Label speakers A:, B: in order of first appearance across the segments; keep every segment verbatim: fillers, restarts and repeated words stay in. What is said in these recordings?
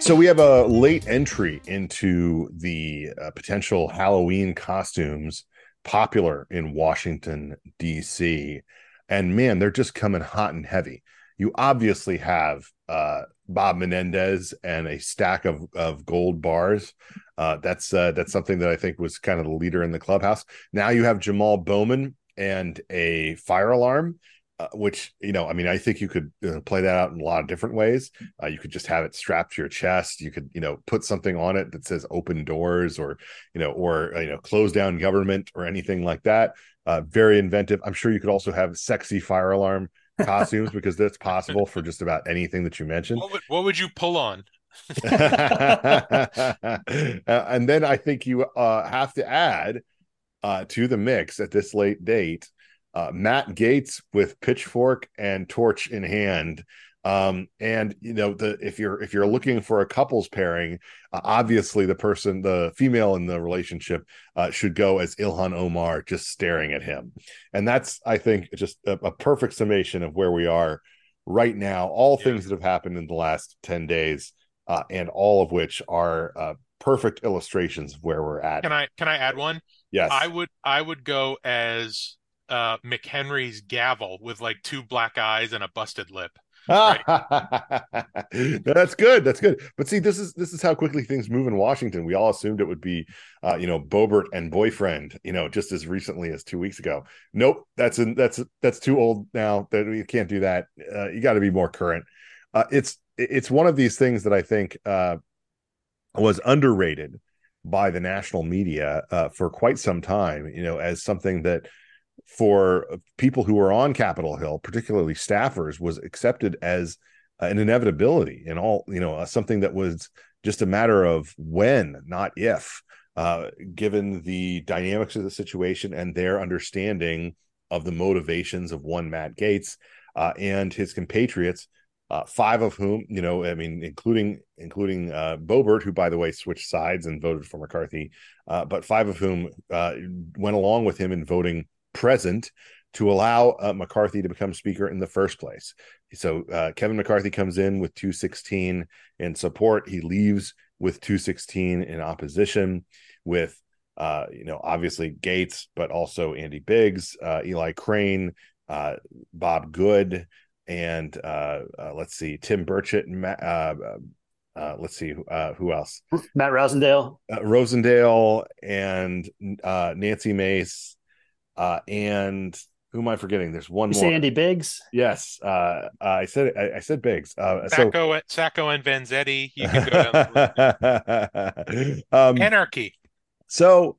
A: So we have a late entry into the uh, potential Halloween costumes popular in Washington, D C. And man, they're just coming hot and heavy. You obviously have uh, Bob Menendez and a stack of, of gold bars. Uh, that's uh, that's something that I think was kind of the leader in the clubhouse. Now you have Jamal Bowman and a fire alarm. Uh, which, you know, I mean, I think you could uh, play that out in a lot of different ways. Uh, you could just have it strapped to your chest. You could, you know, put something on it that says open doors or, you know, or, you know, close down government or anything like that. Uh, very inventive. I'm sure you could also have sexy fire alarm costumes because that's possible for just about anything that you mentioned.
B: What would what would you pull on?
A: uh, and then I think you uh, have to add uh, to the mix at this late date uh, Matt Gaetz with pitchfork and torch in hand. Um, and you know, the if you're if you're looking for a couples pairing, uh, obviously the person, the female in the relationship, uh, should go as Ilhan Omar, just staring at him. And that's, I think, just a, a perfect summation of where we are right now. All
B: Yeah.
A: things that have happened in the last ten days, uh, and all of which are uh, perfect illustrations of where we're at.
B: Can I can I add one? I
A: Yes.
B: would I would go as uh McHenry's gavel with like two black eyes and a busted lip. Right?
A: That's good. That's good. But see, this is this is how quickly things move in Washington. We all assumed it would be, uh, you know, Boebert and boyfriend, you know, just as recently as two weeks ago. Nope, that's in, that's that's too old now. That we can't do that. Uh, you got to be more current. Uh, it's it's one of these things that I think uh, was underrated by the national media uh, for quite some time. You know, as something that for people who were on Capitol Hill, particularly staffers, was accepted as an inevitability and all, you know, uh, something that was just a matter of when, not if, uh, given the dynamics of the situation and their understanding of the motivations of one Matt Gaetz uh, and his compatriots, uh, five of whom, you know, I mean, including including uh, Boebert, who, by the way, switched sides and voted for McCarthy, uh, but five of whom uh, went along with him in voting present to allow uh, McCarthy to become speaker in the first place. So uh, Kevin McCarthy comes in with two sixteen in support. He leaves with two sixteen in opposition, with uh, you know, obviously Gaetz, but also Andy Biggs, uh, Eli Crane, uh, Bob Good, and uh, uh, let's see, Tim Burchett, and Matt, uh, uh, let's see, uh, who else?
C: Matt Rosendale,
A: Uh, Rosendale, and uh, Nancy Mace, uh, and who am I forgetting? There's one
C: you
A: more.
C: say Andy Biggs?
A: Yes, uh, I said I, I said Biggs. Uh, so
B: Sacco Sacco and Vanzetti. You could go down the list.
A: um,
B: Anarchy.
A: so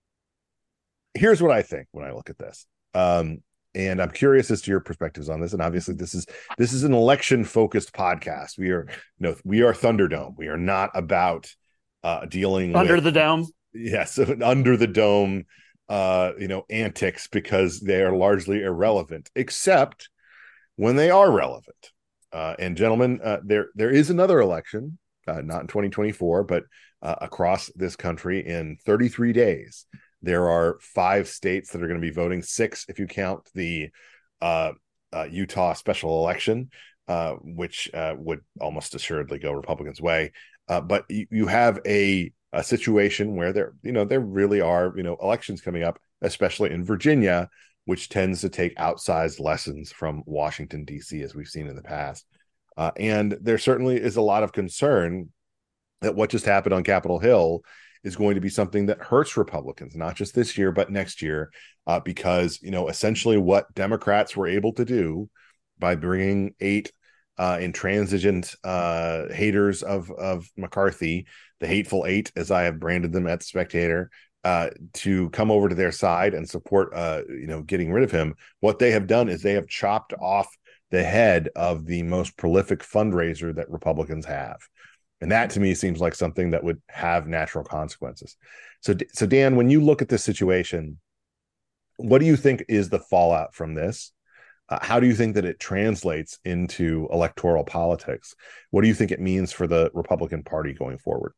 A: here's what I think when I look at this. Um, and I'm curious as to your perspectives on this. And obviously, this is this is an election focused podcast. We are you know we are Thunderdome. We are not about uh, dealing
C: Under
A: with
C: the dome.
A: yes under the dome. Uh, you know, antics, because they are largely irrelevant, except when they are relevant. Uh, and gentlemen, uh, there there is another election, uh, not in twenty twenty-four, but uh, across this country in thirty-three days. There are five states that are going to be voting, six if you count the uh, uh, Utah special election, uh, which uh, would almost assuredly go Republicans' way. Uh, but you, you have a a situation where there, you know, there really are, you know, elections coming up, especially in Virginia, which tends to take outsized lessons from Washington, D C, as we've seen in the past. Uh, and there certainly is a lot of concern that what just happened on Capitol Hill is going to be something that hurts Republicans, not just this year, but next year, uh, because, you know, essentially what Democrats were able to do by bringing eight uh, intransigent uh, haters of, of McCarthy, the hateful eight, as I have branded them at the Spectator, uh, to come over to their side and support, uh, you know, getting rid of him. What they have done is they have chopped off the head of the most prolific fundraiser that Republicans have. And that to me seems like something that would have natural consequences. So, so Dan, when you look at this situation, what do you think is the fallout from this? Uh, how do you think that it translates into electoral politics? What do you think it means for the Republican Party going forward?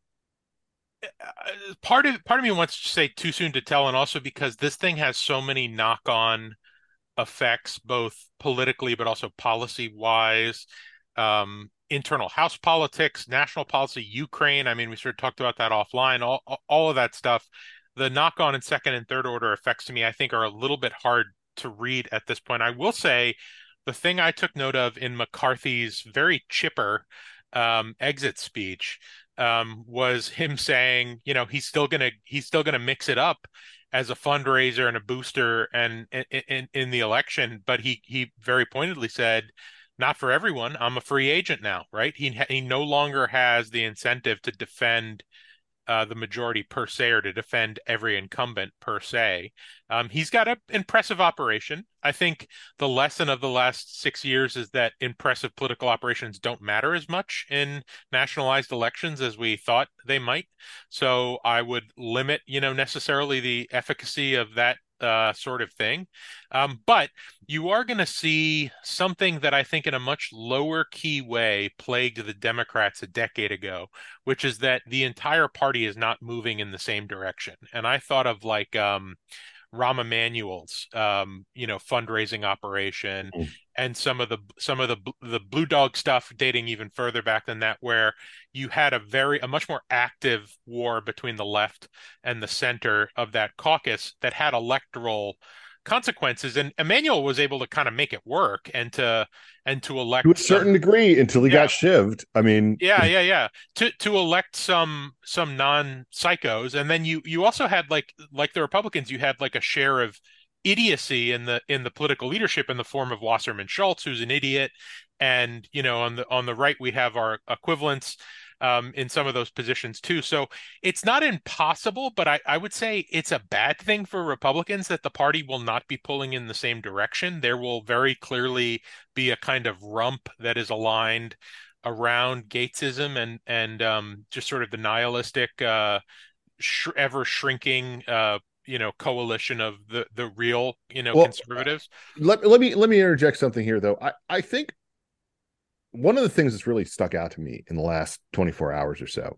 B: Part of part of me wants to say too soon to tell, and also because this thing has so many knock-on effects, both politically but also policy-wise. Um, internal House politics, national policy, Ukraine. I mean, we sort of talked about that offline. All all of that stuff. The knock-on and second and third order effects to me, I think, are a little bit hard to read at this point. I will say the thing I took note of in McCarthy's very chipper um, exit speech um, was him saying, you know, he's still gonna he's still gonna mix it up as a fundraiser and a booster and in, in, in the election, but he he very pointedly said, not for everyone. I'm a free agent now, right? He he no longer has the incentive to defend uh, the majority per se or to defend every incumbent per se. Um, he's got an impressive operation. I think the lesson of the last six years is that impressive political operations don't matter as much in nationalized elections as we thought they might. So I would limit, you know, necessarily the efficacy of that uh, sort of thing. Um, but you are going to see something that I think in a much lower key way plagued the Democrats a decade ago, which is that the entire party is not moving in the same direction. And I thought of like um, Rahm Emanuel's, um, you know, fundraising operation,
A: Mm.
B: and some of the some of the the Blue Dog stuff dating even further back than that, where you had a very a much more active war between the left and the center of that caucus that had electoral consequences. And Emanuel was able to kind of make it work and to and to
A: To a
B: elect some.
A: certain degree until he
B: Yeah,
A: got shivved. I mean,
B: yeah, yeah, yeah. To to elect some some non-psychos, and then you you also had like like the Republicans, you had like a share of idiocy in the in the political leadership in the form of Wasserman Schultz, who's an idiot, and you know on the on the right we have our equivalents um, in some of those positions too. So it's not impossible, but I I would say it's a bad thing for Republicans that the party will not be pulling in the same direction. There will very clearly be a kind of rump that is aligned around Gatesism and and um, just sort of the nihilistic, uh, sh ever shrinking, uh, you know, coalition of the the real, you know,
A: well, uh,
B: conservatives.
A: let, let me let me interject something here though. I, I think one of the things that's really stuck out to me in the last twenty-four hours or so,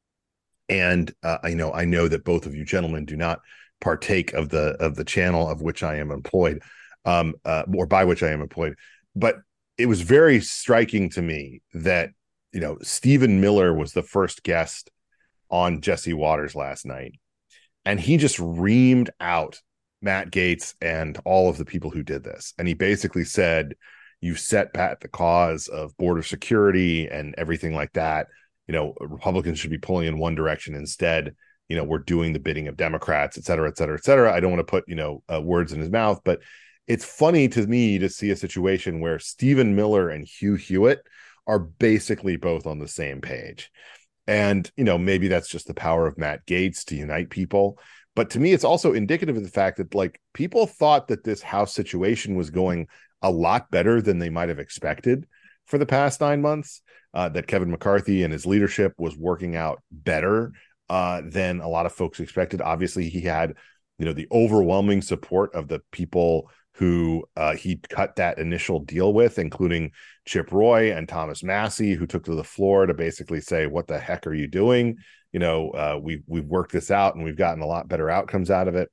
A: and uh, I know I know that both of you gentlemen do not partake of the of the channel of which I am employed, um, uh, or by which I am employed, but it was very striking to me that you know Stephen Miller was the first guest on Jesse Waters last night, and he just reamed out Matt Gaetz and all of the people who did this, and he basically said, "You've set back the cause of border security and everything like that. You know, Republicans should be pulling in one direction instead. You know, we're doing the bidding of Democrats, et cetera, et cetera, et cetera." I don't want to put, you know, uh, words in his mouth, but it's funny to me to see a situation where Stephen Miller and Hugh Hewitt are basically both on the same page. And, you know, maybe that's just the power of Matt Gaetz to unite people. But to me, it's also indicative of the fact that, like, people thought that this House situation was going a lot better than they might have expected for the past nine months, uh, that Kevin McCarthy and his leadership was working out better uh, than a lot of folks expected. Obviously, he had, you know, the overwhelming support of the people who uh, he cut that initial deal with, including Chip Roy and Thomas Massie, who took to the floor to basically say, "What the heck are you doing? You know, uh, we've we've worked this out and we've gotten a lot better outcomes out of it."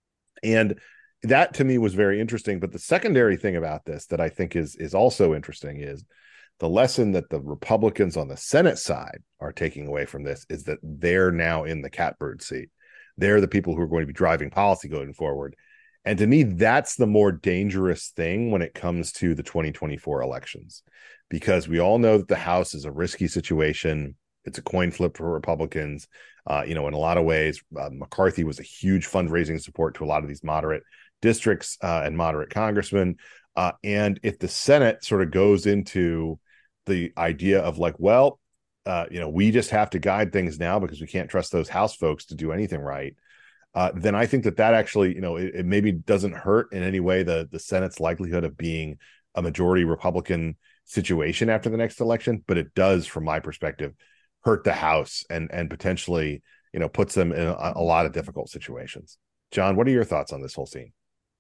A: And that to me was very interesting. But the secondary thing about this that I think is is also interesting is the lesson that the Republicans on the Senate side are taking away from this is that they're now in the catbird seat. They're the people who are going to be driving policy going forward. And to me, that's the more dangerous thing when it comes to the twenty twenty-four elections, because we all know that the House is a risky situation. It's a coin flip for Republicans. Uh, you know, in a lot of ways, uh, McCarthy was a huge fundraising support to a lot of these moderate districts uh, and moderate congressmen. Uh, and if the Senate sort of goes into the idea of like, well, uh, you know, we just have to guide things now because we can't trust those House folks to do anything right, uh, then I think that that actually, you know, it, it maybe doesn't hurt in any way the the Senate's likelihood of being a majority Republican situation after the next election, but it does, from my perspective, hurt the House and and potentially, you know, puts them in a, a lot of difficult situations. John, what are your thoughts on this whole scene?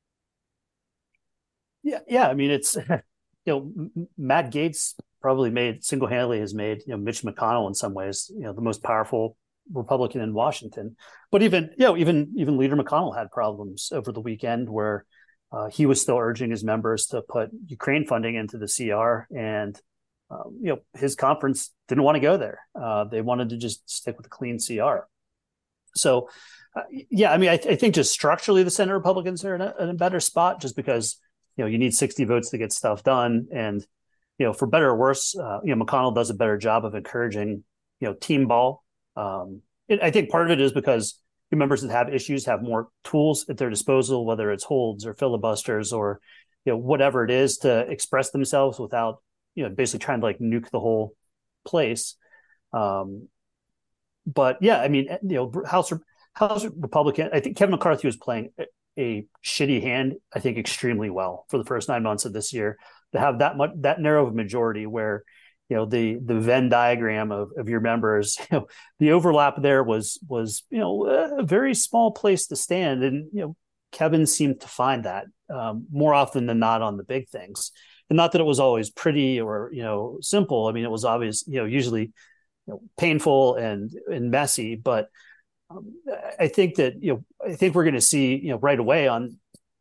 C: Yeah, yeah. I mean, it's you know, Matt Gaetz probably made single-handedly has made you know Mitch McConnell in some ways you know the most powerful Republican in Washington. But even you know even even Leader McConnell had problems over the weekend where uh, he was still urging his members to put Ukraine funding into the C R, and um, you know, his conference didn't want to go there. Uh, they wanted to just stick with a clean C R. So, uh, yeah, I mean, I, th- I think just structurally, the Senate Republicans are in a, in a better spot, just because you know you need sixty votes to get stuff done, and you know, for better or worse, uh, you know, McConnell does a better job of encouraging you know team ball. Um, it, I think part of it is because members that have issues have more tools at their disposal, whether it's holds or filibusters or you know whatever it is, to express themselves without you know basically trying to like nuke the whole place. Um, but yeah, I mean, you know, House House Republican. I think Kevin McCarthy was playing a, a shitty hand. I think extremely well for the first nine months of this year to have that much that narrow of a majority where you know the the Venn diagram of, of your members. You know, the overlap there was was you know a very small place to stand, and you know Kevin seemed to find that um, more often than not on the big things. And not that it was always pretty or you know simple. I mean, it was obvious, you know, usually you know, painful and and messy. But um, I think that you know I think we're going to see you know right away on.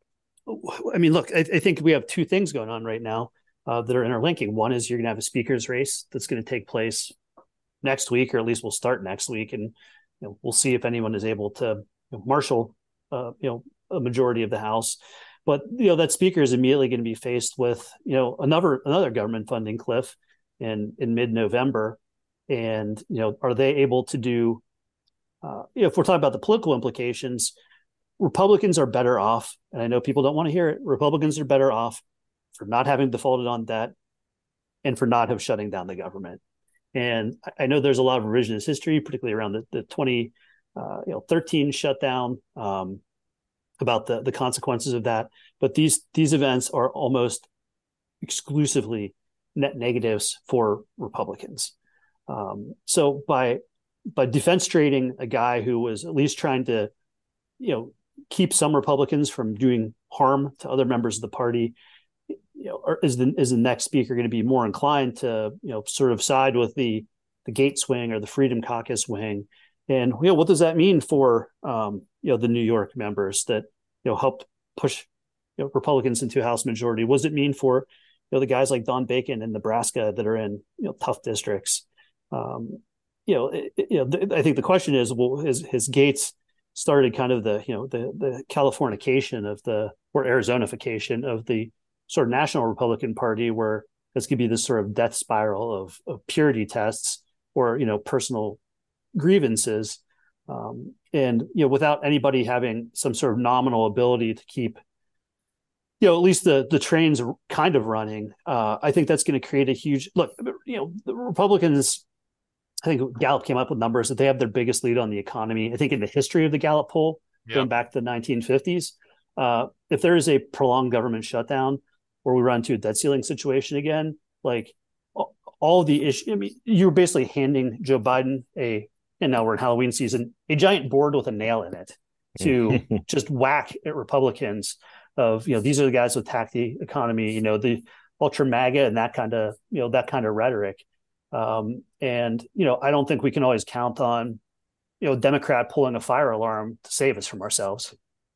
C: I mean, look, I, I think we have two things going on right now uh, that are interlinking. One is you're going to have a speaker's race that's going to take place next week, or at least will start next week, and you know, we'll see if anyone is able to you know, marshal uh, you know a majority of the House. But you know that speaker is immediately going to be faced with you know another another government funding cliff in in mid November, and you know are they able to do? Uh, you know, if we're talking about the political implications, Republicans are better off, and I know people don't want to hear it. Republicans are better off for not having defaulted on debt and for not have shutting down the government. And I know there's a lot of revisionist history, particularly around the, the twenty thirteen shutdown, um, about the, the consequences of that. But these these events are almost exclusively net negatives for Republicans. Um, so by by defenestrating a guy who was at least trying to, you know, keep some Republicans from doing harm to other members of the party, you know, or is the is the next speaker going to be more inclined to, you know, sort of side with the the Gates wing or the Freedom Caucus wing? And you know, what does that mean for um, you know the New York members that you know helped push you know, Republicans into a House majority? What does it mean for you know the guys like Don Bacon in Nebraska that are in you know tough districts? Um, you know, it, you know, th- I think the question is, well, has, has Gates started kind of the you know the the Californication of the or Arizonification of the sort of national Republican Party, where this could be this sort of death spiral of, of purity tests or you know personal grievances, um, and you know without anybody having some sort of nominal ability to keep you know at least the the trains kind of running. Uh, I think that's going to create a huge look. You know, the Republicans. I think Gallup came up with numbers that they have their biggest lead on the economy, I think, in the history of the Gallup poll, yep. going back to the nineteen fifties. Uh, if there is a prolonged government shutdown or we run into a debt ceiling situation again, like all the issues, I mean, you're basically handing Joe Biden a, and now we're in Halloween season, a giant board with a nail in it to just whack at Republicans of, you know, these are the guys who attack the economy, you know, the ultra MAGA and that kind of, you know, that kind of rhetoric. Um, and, you know, I don't think we can always count on, you know, Democrat pulling a fire alarm to save us from ourselves.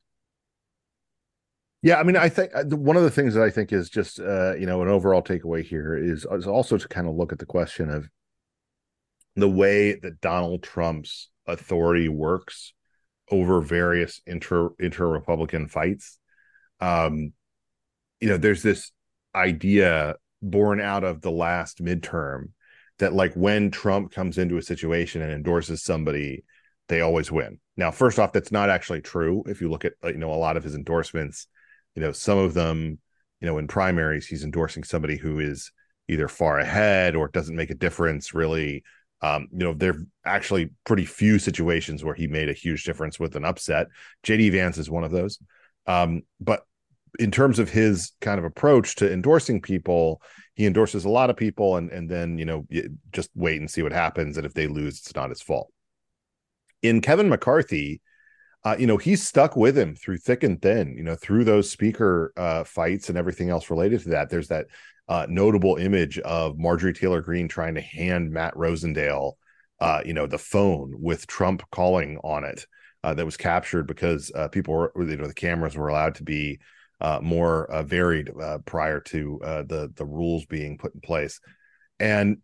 A: Yeah, I mean, I think one of the things that I think is just, uh, you know, an overall takeaway here is, is also to kind of look at the question of the way that Donald Trump's authority works over various inter inter Republican fights. Um, you know, there's this idea born out of the last midterm that like when Trump comes into a situation and endorses somebody, they always win. Now, first off, that's not actually true. If you look at, you know, a lot of his endorsements, you know, some of them, you know, in primaries, he's endorsing somebody who is either far ahead or it doesn't make a difference really. Um, you know, there are actually pretty few situations where he made a huge difference with an upset. J D Vance is one of those. Um, but in terms of his kind of approach to endorsing people, he endorses a lot of people and, and then, you know, just wait and see what happens. And if they lose, it's not his fault. In Kevin McCarthy, uh, you know, he's stuck with him through thick and thin, you know, through those speaker uh, fights and everything else related to that. There's that uh, notable image of Marjorie Taylor Greene trying to hand Matt Rosendale, uh, you know, the phone with Trump calling on it uh, that was captured because uh, people were, you know, the cameras were allowed to be Uh, more uh, varied uh, prior to uh, the the rules being put in place, And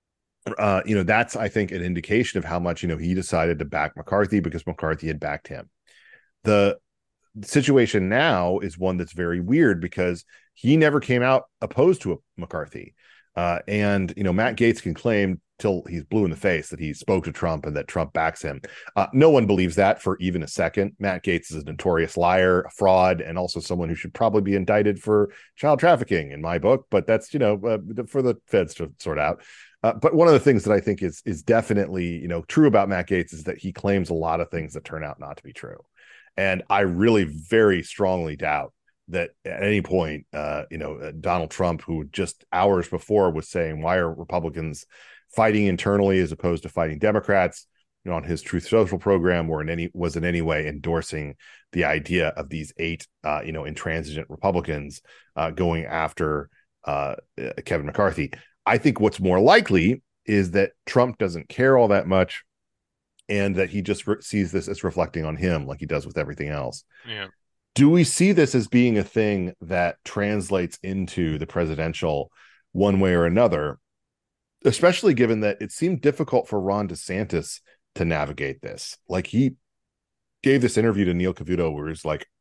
A: uh, you know, that's, I think, an indication of how much, you know, he decided to back McCarthy because McCarthy had backed him. The situation now is one that's very weird because he never came out opposed to a McCarthy. Uh, and, you know, Matt Gaetz can claim till he's blue in the face that he spoke to Trump and that Trump backs him. Uh, no one believes that for even a second. Matt Gaetz is a notorious liar, a fraud, and also someone who should probably be indicted for child trafficking in my book. But that's, you know, uh, for the feds to sort out. Uh, but one of the things that I think is is definitely, you know, true about Matt Gaetz is that he claims a lot of things that turn out not to be true. And I really very strongly doubt that at any point, uh, you know, uh, Donald Trump, who just hours before was saying, why are Republicans fighting internally as opposed to fighting Democrats, you know, on his Truth Social program, or in any was in any way endorsing the idea of these eight, uh, you know, intransigent Republicans uh, going after uh, Kevin McCarthy. I think what's more likely is that Trump doesn't care all that much, and that he just re- sees this as reflecting on him like he does with everything else.
B: Yeah.
A: Do we see this as being a thing that translates into the presidential one way or another, especially given that it seemed difficult for Ron DeSantis to navigate this? Like, he gave this interview to Neil Cavuto where he's like,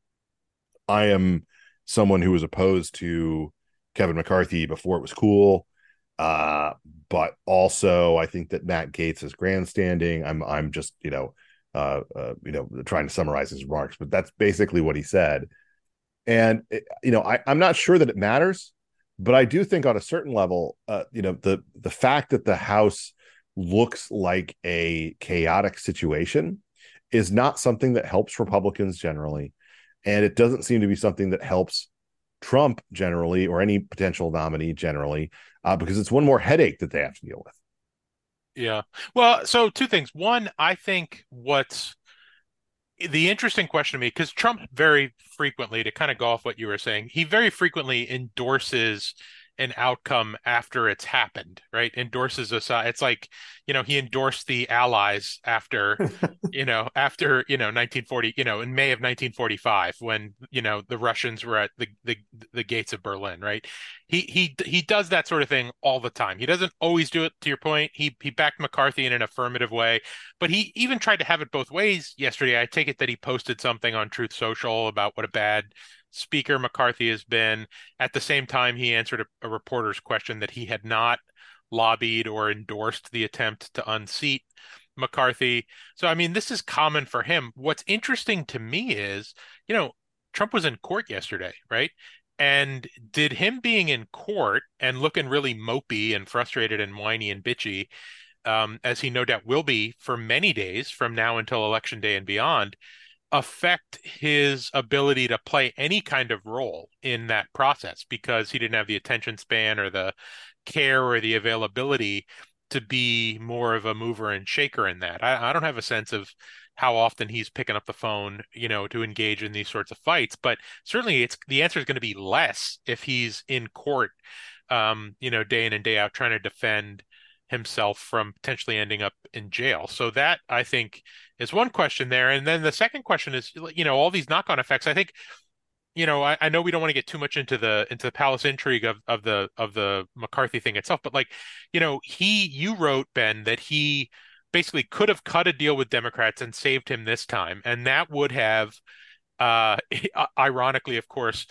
A: I am someone who was opposed to Kevin McCarthy before it was cool. Uh, but also I think that Matt Gaetz is grandstanding. I'm, I'm just, you know, uh, uh, you know, trying to summarize his remarks, but that's basically what he said. And, it, you know, I, I'm not sure that it matters, but I do think on a certain level, uh, you know, the, the fact that the House looks like a chaotic situation is not something that helps Republicans generally. And it doesn't seem to be something that helps Trump generally, or any potential nominee generally, uh, because it's one more headache that they have to deal with.
B: Yeah. Well, so two things. One, I think what's the interesting question to me, because Trump very frequently, to kind of go off what you were saying, he very frequently endorses an outcome after it's happened, right? Endorses us. Uh, it's like, you know, he endorsed the Allies after, you know, after, you know, nineteen forty, you know, in May of nineteen forty-five, when, you know, the Russians were at the, the, the gates of Berlin, right? He, he, he does that sort of thing all the time. He doesn't always do it, to your point. He, he backed McCarthy in an affirmative way, but he even tried to have it both ways yesterday. I take it that he posted something on Truth Social about what a bad speaker McCarthy has been. At the same time, he answered a, a reporter's question that he had not lobbied or endorsed the attempt to unseat McCarthy. So, I mean, this is common for him. What's interesting to me is, you know, Trump was in court yesterday, right? And did him being in court and looking really mopey and frustrated and whiny and bitchy, um, as he no doubt will be for many days from now until Election Day and beyond, affect his ability to play any kind of role in that process, because he didn't have the attention span or the care or the availability to be more of a mover and shaker in that. I, I don't have a sense of how often he's picking up the phone, you know, to engage in these sorts of fights, but certainly it's the answer is going to be less if he's in court, um, you know, day in and day out trying to defend himself from potentially ending up in jail. So that, I think, is one question there. And then the second question is, you know, all these knock-on effects. I think, you know, I, I know we don't want to get too much into the into the palace intrigue of of the of the McCarthy thing itself, but like, you know, he you wrote, Ben, that he basically could have cut a deal with Democrats and saved him this time, and that would have, uh, ironically, of course,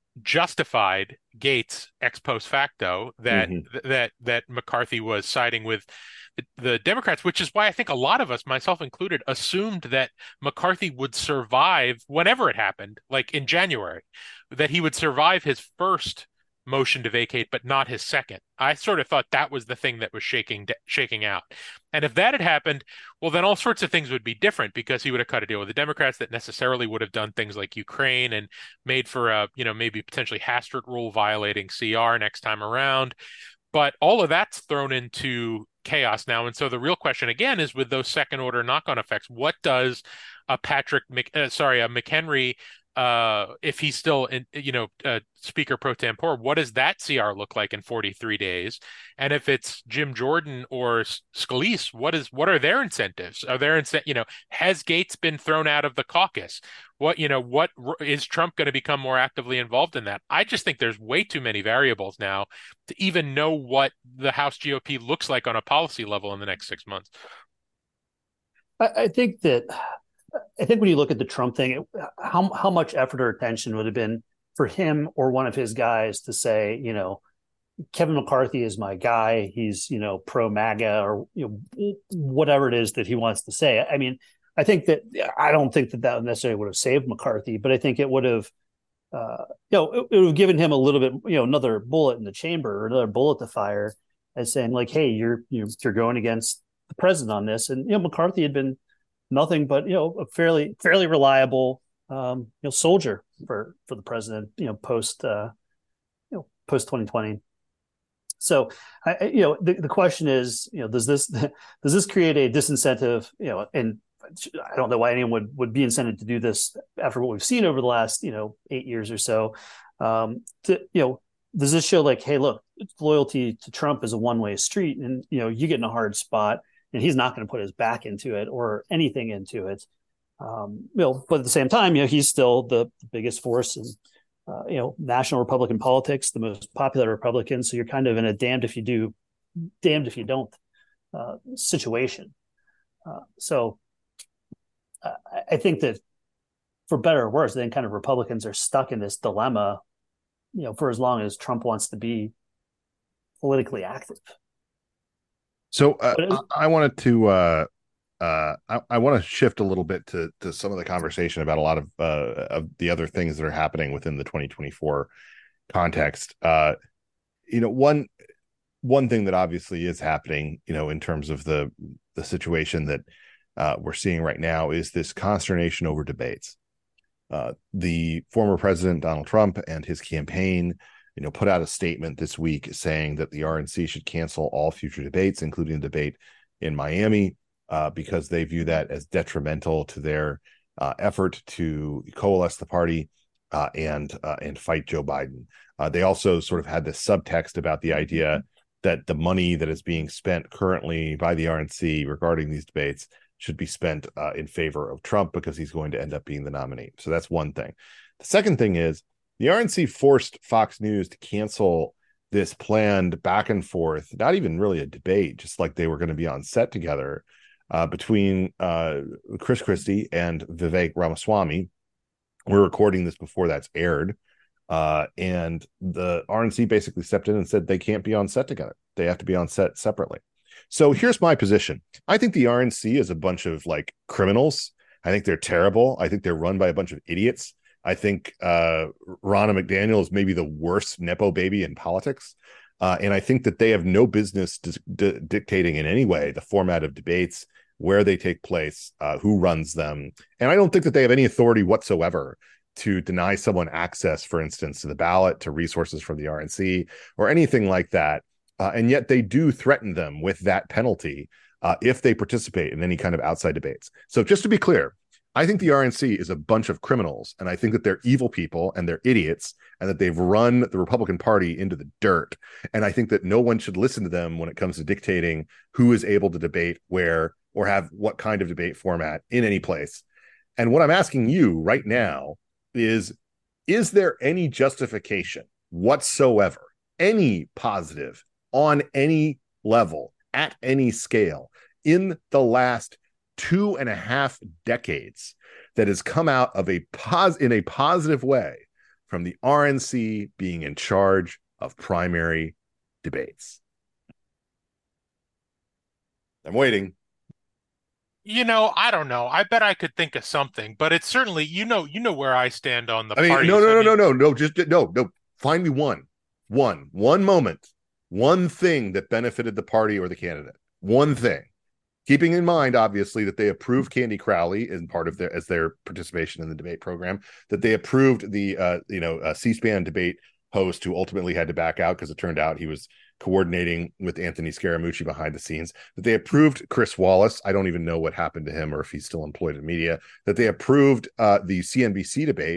B: justified Gaetz ex post facto that mm-hmm. that that McCarthy was siding with the, the Democrats, which is why I think a lot of us, myself included, assumed that McCarthy would survive whenever it happened, like in January, that he would survive his first motion to vacate, but not his second. I sort of thought that was the thing that was shaking shaking out. And if that had happened, well, then all sorts of things would be different, because he would have cut a deal with the Democrats that necessarily would have done things like Ukraine and made for a, you know, maybe potentially Hastert rule violating C R next time around. But all of that's thrown into chaos now. And so the real question again is, with those second order knock-on effects, what does a Patrick, Mc, uh, sorry, a McHenry uh, if he's still in, you know, uh, Speaker pro tempore, what does that C R look like in forty-three days? And if it's Jim Jordan or Scalise, what is what are their incentives? Are there incent, you know, has Gates been thrown out of the caucus? What, you know, what is Trump going to become more actively involved in that? I just think there's way too many variables now to even know what the House G O P looks like on a policy level in the next six months.
C: I, I think that I think when you look at the Trump thing, it, how how much effort or attention would have been for him or one of his guys to say, you know, Kevin McCarthy is my guy. He's, you know, pro MAGA or, you know, whatever it is that he wants to say. I mean, I think that I don't think that that necessarily would have saved McCarthy, but I think it would have, uh, you know, it, it would have given him a little bit, you know, another bullet in the chamber or another bullet to fire as saying like, hey, you're you're, you're going against the president on this. And, you know, McCarthy had been nothing but, you know, a fairly fairly reliable, um, you know, soldier for for the president, you know, post, uh, you know, post twenty twenty. So, I, you know, the, the question is, you know, does this does this create a disincentive? You know, and I don't know why anyone would would be incented to do this after what we've seen over the last, you know, eight years or so. Um, to, you know, does this show like, hey, look, loyalty to Trump is a one way street, and you know, you get in a hard spot, and he's not going to put his back into it or anything into it. Um, you know, but at the same time, you know, he's still the biggest force in, uh, you know, national Republican politics, the most popular Republican. So you're kind of in a damned if you do, damned if you don't uh, situation. Uh, so uh, I think that for better or worse, then kind of Republicans are stuck in this dilemma, you know, for as long as Trump wants to be politically active.
A: So uh, is- I, I wanted to uh, uh, I, I want to shift a little bit to to some of the conversation about a lot of uh, of the other things that are happening within the twenty twenty-four context. Uh, you know, one one thing that obviously is happening, you know, in terms of the the situation that uh, we're seeing right now is this consternation over debates. Uh, the former president Donald Trump and his campaign, you know, put out a statement this week saying that the R N C should cancel all future debates, including a debate in Miami, uh, because they view that as detrimental to their uh, effort to coalesce the party uh, and uh, and fight Joe Biden. Uh, they also sort of had this subtext about the idea that the money that is being spent currently by the R N C regarding these debates should be spent uh, in favor of Trump because he's going to end up being the nominee. So that's one thing. The second thing is the R N C forced Fox News to cancel this planned back and forth, not even really a debate, just like they were going to be on set together uh, between uh, Chris Christie and Vivek Ramaswamy. We're recording this before that's aired. Uh, and the R N C basically stepped in and said they can't be on set together. They have to be on set separately. So here's my position. I think the R N C is a bunch of like criminals. I think they're terrible. I think they're run by a bunch of idiots. I think uh, Ronna McDaniel is maybe the worst Nepo baby in politics. Uh, and I think that they have no business di- di- dictating in any way the format of debates, where they take place, uh, who runs them. And I don't think that they have any authority whatsoever to deny someone access, for instance, to the ballot, to resources from the R N C, or anything like that. Uh, and yet they do threaten them with that penalty uh, if they participate in any kind of outside debates. So just to be clear, I think the R N C is a bunch of criminals, and I think that they're evil people and they're idiots, and that they've run the Republican Party into the dirt. And I think that no one should listen to them when it comes to dictating who is able to debate where or have what kind of debate format in any place. And what I'm asking you right now is, is there any justification whatsoever, any positive on any level, at any scale, in the last two and a half decades that has come out of a pos in a positive way from the R N C being in charge of primary debates? I'm waiting.
B: You know, I don't know. I bet I could think of something, but it's certainly, you know, you know where I stand on the
A: I mean,
B: parties.
A: no, no,
B: I
A: no,
B: mean,
A: no, no, no, just no, no. Find me one, one, one moment, one thing that benefited the party or the candidate. One thing. Keeping in mind, obviously, that they approved Candy Crowley as part of their as their participation in the debate program, that they approved the uh, you know uh, C-SPAN debate host who ultimately had to back out because it turned out he was coordinating with Anthony Scaramucci behind the scenes, that they approved Chris Wallace. I don't even know what happened to him or if he's still employed in media, that they approved uh, the C N B C debate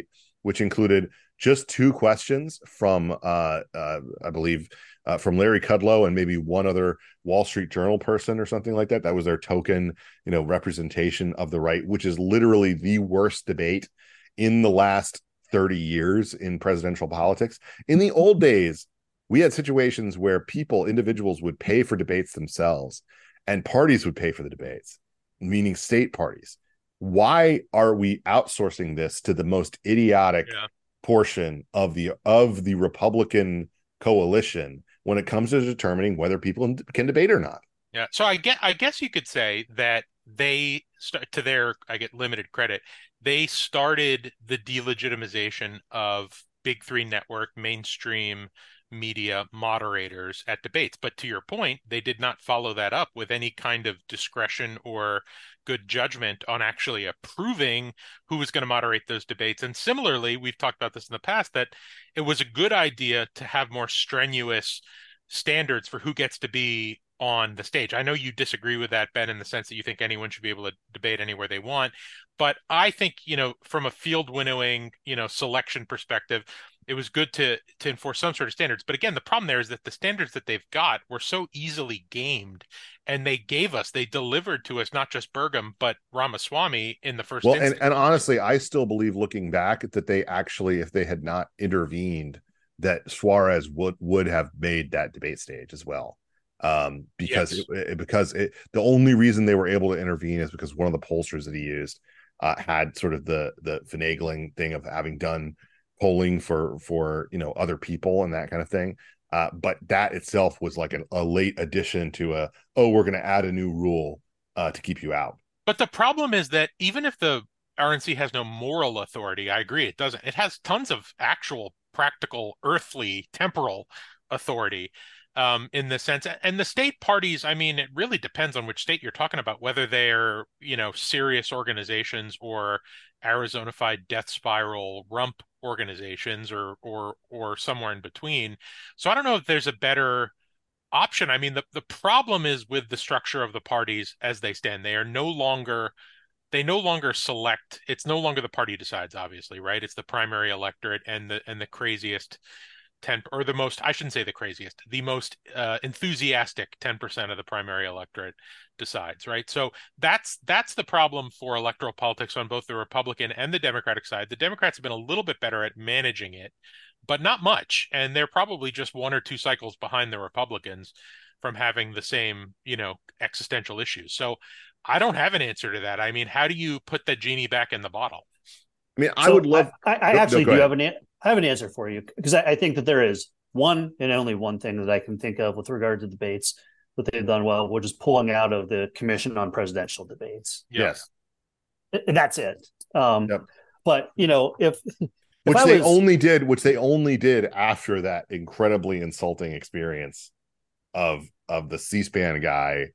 A: which included just two questions from, uh, uh, I believe, uh, from Larry Kudlow and maybe one other Wall Street Journal person or something like that. That was their token, you know, representation of the right, which is literally the worst debate in the last thirty years in presidential politics. In the old days, we had situations where people, individuals would pay for debates themselves and parties would pay for the debates, meaning state parties. Why are we outsourcing this to the most idiotic yeah. portion of the of the Republican coalition when it comes to determining whether people can debate or not?
B: Yeah. So I get I guess you could say that they start, to their I get limited credit, they started the delegitimization of big three network mainstream media moderators at debates. But to your point, they did not follow that up with any kind of discretion or good judgment on actually approving who was going to moderate those debates. And similarly, we've talked about this in the past, that it was a good idea to have more strenuous standards for who gets to be on the stage. I know you disagree with that, Ben, in the sense that you think anyone should be able to debate anywhere they want. But I think, you know, from a field winnowing, you know, selection perspective, it was good to to enforce some sort of standards. But again, the problem there is that the standards that they've got were so easily gamed, and they gave us, they delivered to us not just Burgum, but Ramaswamy in the first
A: well,
B: instance.
A: And, and honestly, I still believe, looking back, that they actually, if they had not intervened, that Suarez would would have made that debate stage as well. Um, because yes. it, it, because it, the only reason they were able to intervene is because one of the pollsters that he used uh, had sort of the the finagling thing of having done polling for for you know other people and that kind of thing. Uh, but that itself was like an, a late addition to a oh we're going to add a new rule uh, to keep you out.
B: But the problem is that even if the R N C has no moral authority, I agree it doesn't. It has tons of actual, practical, earthly, temporal authority. Um, in the sense, and the state parties, I mean, it really depends on which state you're talking about, whether they're, you know, serious organizations or Arizona-fied death spiral rump organizations or, or, or somewhere in between. So I don't know if there's a better option. I mean, the, the problem is with the structure of the parties as they stand. They are no longer, they no longer select. It's no longer the party decides, obviously, right? It's the primary electorate and the, and the craziest ten or the most, I shouldn't say the craziest, the most uh, enthusiastic ten percent of the primary electorate decides, right? So that's that's the problem for electoral politics on both the Republican and the Democratic side. The Democrats have been a little bit better at managing it, but not much. And they're probably just one or two cycles behind the Republicans from having the same, you know, existential issues. So I don't have an answer to that. I mean, how do you put the genie back in the bottle?
A: I mean, I so would love.
C: I, I, I no, actually no, do have an. I have an answer for you, because I, I think that there is one and only one thing that I can think of with regard to debates that they've done well, which is pulling out of the Commission on Presidential Debates.
A: Yes,
C: and that's it. Um,
A: yep.
C: But you know, if, if
A: which
C: I
A: they
C: was,
A: only did, which they only did after that incredibly insulting experience of of the C-SPAN guy.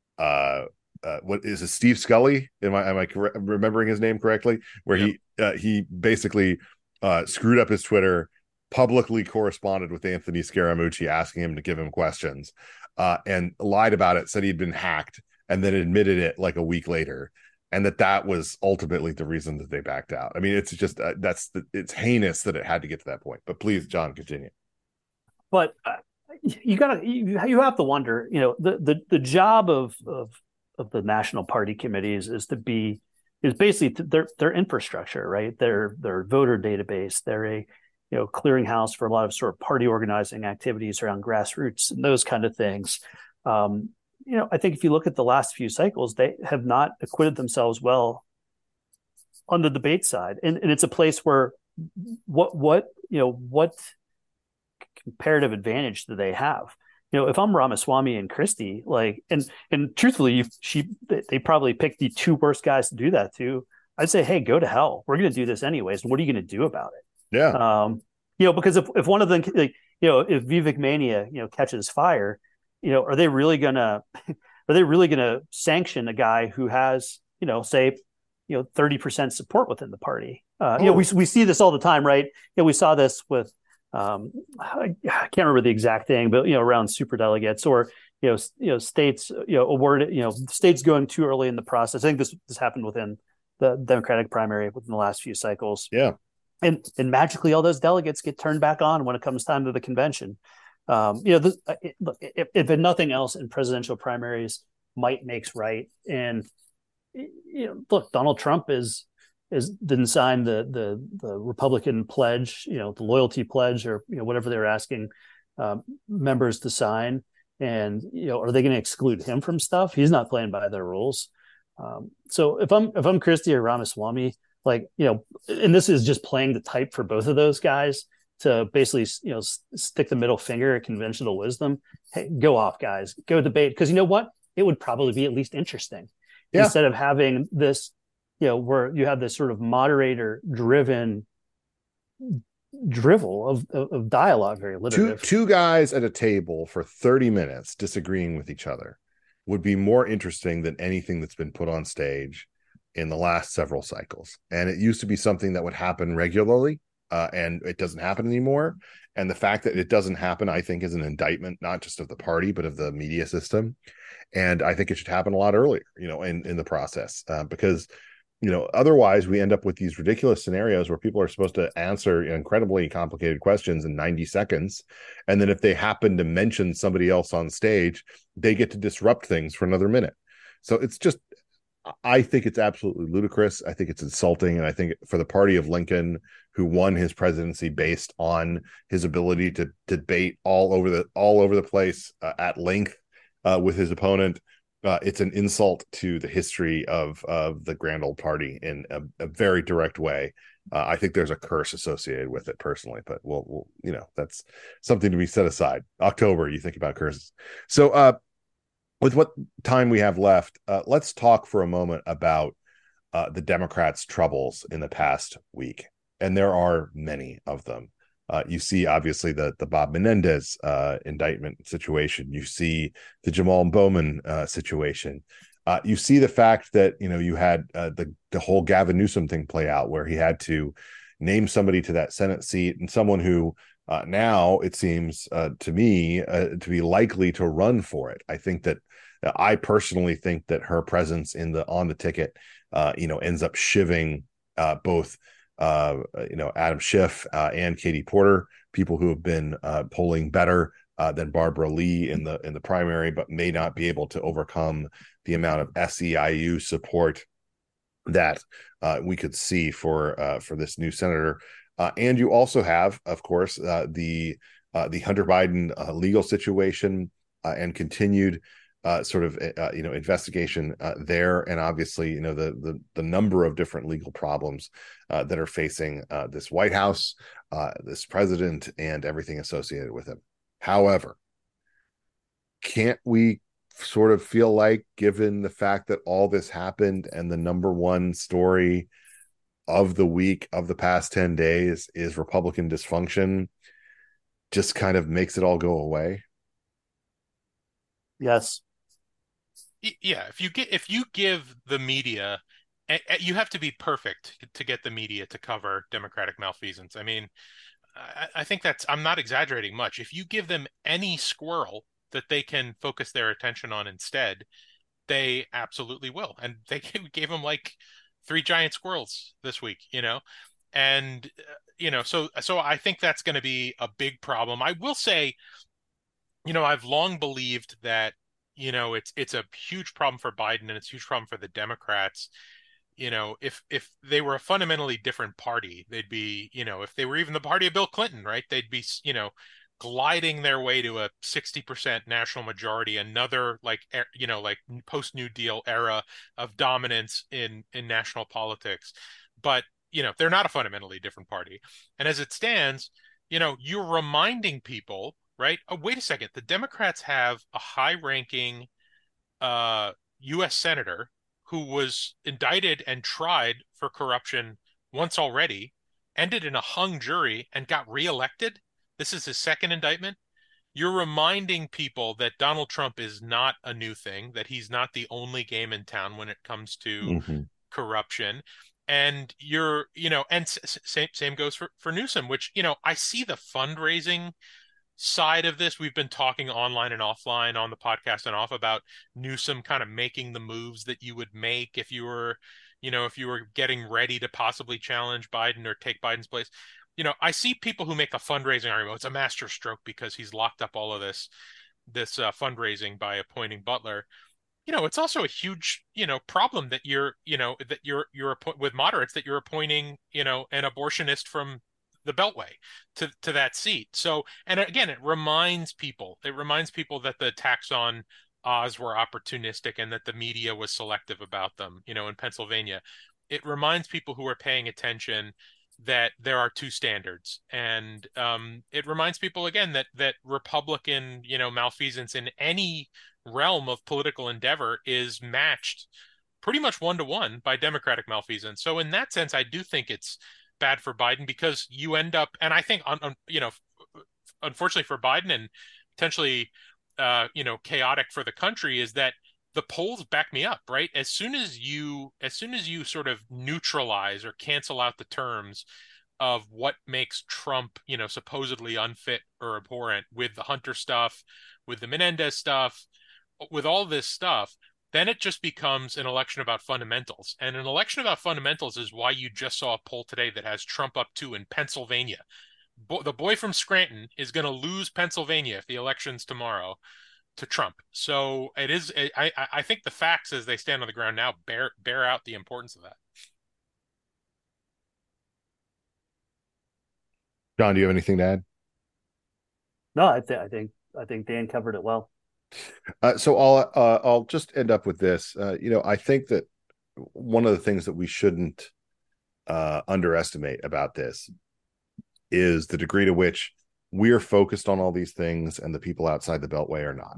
A: Uh, uh, what is it, Steve Scully? Am I am I correct, remembering his name correctly? Where yep. he uh, he basically. Uh, screwed up his Twitter, publicly corresponded with Anthony Scaramucci asking him to give him questions, uh, and lied about it, said he'd been hacked, and then admitted it like a week later, and that that was ultimately the reason that they backed out. I mean, it's just uh, that's the, it's heinous that it had to get to that point. But please, John, continue.
C: But uh, you gotta you, you have to wonder, you know, the the the job of of of the national party committees is to be is basically their their infrastructure, right? Their their voter database. They're a you know clearinghouse for a lot of sort of party organizing activities around grassroots and those kind of things. Um, you know, I think if you look at the last few cycles, they have not acquitted themselves well on the debate side, and, and it's a place where what what you know what comparative advantage do they have? You know, if I'm Ramaswamy and Christie, like, and and truthfully, you, she they probably picked the two worst guys to do that to. I'd say, hey, go to hell. We're going to do this anyways. And what are you going to do about it?
A: Yeah.
C: Um, you know, because if, if one of them, like, you know, if Vivek Mania, you know, catches fire, you know, are they really going to, are they really going to sanction a guy who has, you know, say, you know, thirty percent support within the party? Uh, oh. You know, we we see this all the time, right? You know, we saw this with. Um, I, I can't remember the exact thing, but you know, around super delegates or you know, you know, states, you know, awarded, you know, states going too early in the process. I think this this happened within the Democratic primary within the last few cycles.
A: Yeah,
C: and and magically all those delegates get turned back on when it comes time to the convention. Um, you know, this, if, if nothing else, in presidential primaries, might makes right. And you know, look, Donald Trump is is didn't sign the the the Republican pledge, you know, the loyalty pledge, or you know whatever they're asking um, members to sign. And you know, are they going to exclude him from stuff? He's not playing by their rules. Um, so if I'm if I'm Christie or Ramaswamy, like you know, and this is just playing the type for both of those guys to basically you know stick the middle finger at conventional wisdom. Hey, go off, guys, go debate, because you know what, it would probably be at least interesting yeah. instead of having this, you know, where you have this sort of moderator driven drivel of, of, of dialogue, very alliterative.
A: Two, two guys at a table for thirty minutes disagreeing with each other would be more interesting than anything that's been put on stage in the last several cycles. And it used to be something that would happen regularly, uh, and it doesn't happen anymore. And the fact that it doesn't happen, I think, is an indictment, not just of the party, but of the media system. And I think it should happen a lot earlier, you know, in, in the process, uh, because, you know, otherwise we end up with these ridiculous scenarios where people are supposed to answer incredibly complicated questions in ninety seconds. And then if they happen to mention somebody else on stage, they get to disrupt things for another minute. So it's just, I think it's absolutely ludicrous. I think it's insulting. And I think for the party of Lincoln, who won his presidency based on his ability to, to debate all over the, all over the place uh, at length uh, with his opponent, Uh, it's an insult to the history of of the grand old party in a, a very direct way. Uh, I think there's a curse associated with it personally, but we'll, we'll, you know, that's something to be set aside. October, you think about curses. So, uh, with what time we have left, uh, let's talk for a moment about uh, the Democrats' troubles in the past week, and there are many of them. Uh, you see, obviously, the the Bob Menendez uh, indictment situation. You see the Jamal Bowman uh, situation. Uh, you see the fact that you know you had uh, the the whole Gavin Newsom thing play out, where he had to name somebody to that Senate seat, and someone who uh, now it seems uh, to me uh, to be likely to run for it. I think that uh, I personally think that her presence in the on the ticket, uh, you know, ends up shivving uh, both. Uh, you know, Adam Schiff uh, and Katie Porter, people who have been uh, polling better uh, than Barbara Lee in the in the primary, but may not be able to overcome the amount of S E I U support that uh, we could see for uh, for this new senator. Uh, and you also have, of course, uh, the uh, the Hunter Biden uh, legal situation uh, and continued. Uh, sort of uh, you know investigation uh, there, and obviously you know the the the number of different legal problems uh, that are facing uh, this White House, uh, this president, and everything associated with him. However, can't we sort of feel like, given the fact that all this happened and the number one story of the week of the past ten days is Republican dysfunction, just kind of makes it all go away?
C: Yes.
B: Yeah, if you get if you give the media, you have to be perfect to get the media to cover Democratic malfeasance. I mean, I, I think that's, I'm not exaggerating much. If you give them any squirrel that they can focus their attention on instead, they absolutely will. And they gave them like three giant squirrels this week, you know, and you know, so so I think that's going to be a big problem. I will say, you know, I've long believed that. You know, it's it's a huge problem for Biden, and it's a huge problem for the Democrats. You know, if if they were a fundamentally different party, they'd be, you know, if they were even the party of Bill Clinton, right, they'd be, you know, gliding their way to a sixty percent national majority, another like, you know, like post New Deal era of dominance in in national politics. But, you know, they're not a fundamentally different party. And as it stands, you know, you're reminding people, right? Oh, wait a second. The Democrats have a high-ranking uh, U S senator who was indicted and tried for corruption once already, ended in a hung jury, and got reelected. This is his second indictment. You're reminding people that Donald Trump is not a new thing, that he's not the only game in town when it comes to mm-hmm. corruption. And you're, you know, and same same goes for, for Newsom, which, you know, I see the fundraising side of this. We've been talking online and offline on the podcast and off about Newsom kind of making the moves that you would make if you were, you know, if you were getting ready to possibly challenge Biden or take Biden's place. You know, I see people who make a fundraising argument. It's a master stroke because he's locked up all of this this uh, fundraising by appointing Butler. You know, it's also a huge, you know, problem that you're, you know, that you're you're with moderates that you're appointing, you know, an abortionist from the Beltway to to that seat. So, and again, it reminds people, it reminds people that the attacks on Oz were opportunistic and that the media was selective about them, you know, in Pennsylvania. It reminds people who are paying attention that there are two standards, and um, it reminds people again that that Republican, you know, malfeasance in any realm of political endeavor is matched pretty much one to one by Democratic malfeasance. So in that sense, I do think it's bad for Biden because you end up, and I think, on, on you know, unfortunately for Biden and potentially, uh, you know, chaotic for the country, is that the polls back me up, right? As soon as you, as soon as you sort of neutralize or cancel out the terms of what makes Trump, you know, supposedly unfit or abhorrent with the Hunter stuff, with the Menendez stuff, with all this stuff, then it just becomes an election about fundamentals. And an election about fundamentals is why you just saw a poll today that has Trump up two in Pennsylvania. Bo- the boy from Scranton is going to lose Pennsylvania if the election's tomorrow to Trump. So it is. I I think the facts as they stand on the ground now bear bear out the importance of that.
A: John, do you have anything to add?
C: No, I think I think I think Dan covered it well.
A: Uh, so I'll uh, I'll just end up with this. Uh, you know, I think that one of the things that we shouldn't uh, underestimate about this is the degree to which we're focused on all these things and the people outside the Beltway are not.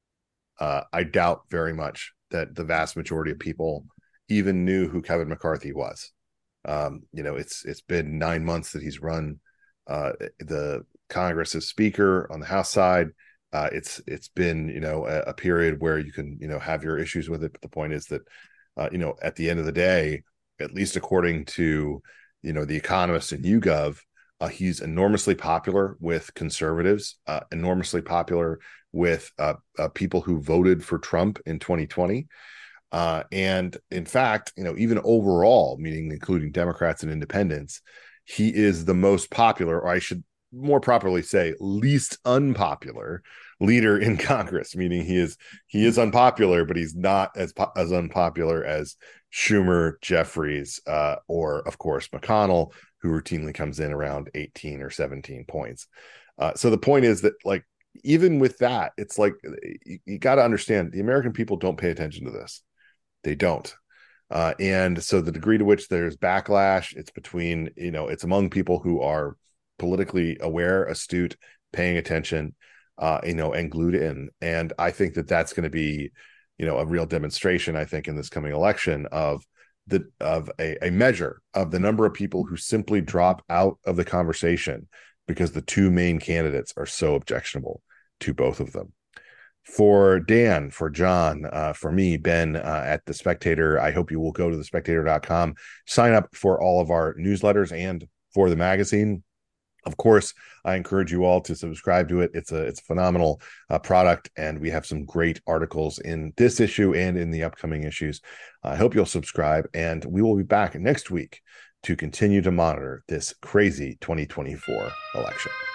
A: Uh, I doubt very much that the vast majority of people even knew who Kevin McCarthy was. Um, you know, it's it's been nine months that he's run uh, the Congress as Speaker on the House side. Uh, it's it's been, you know, a, a period where you can, you know, have your issues with it. But the point is that, uh, you know, at the end of the day, at least according to, you know, The Economist and YouGov, Uh, he's enormously popular with conservatives, uh, enormously popular with uh, uh, people who voted for Trump in twenty twenty. Uh, and in fact, you know, even overall, meaning including Democrats and independents, he is the most popular, or I should more properly say, least unpopular leader in Congress, meaning he is he is unpopular, but he's not as as unpopular as Schumer, Jeffries, uh, or of course McConnell, who routinely comes in around eighteen or seventeen points. Uh, so the point is that, like, even with that, it's like you, you got to understand the American people don't pay attention to this. They don't. Uh, and so the degree to which there's backlash, it's between, you know, it's among people who are politically aware, astute, paying attention, uh, you know, and glued in. And I think that that's going to be, you know, a real demonstration, I think, in this coming election of the of a, a measure of the number of people who simply drop out of the conversation because the two main candidates are so objectionable to both of them. For Dan, for John, uh, for me, Ben, uh, at The Spectator, I hope you will go to the spectator dot com, sign up for all of our newsletters and for the magazine. Of course, I encourage you all to subscribe to it. It's a it's a phenomenal uh, product, and we have some great articles in this issue and in the upcoming issues. I hope you'll subscribe, and we will be back next week to continue to monitor this crazy twenty twenty-four election.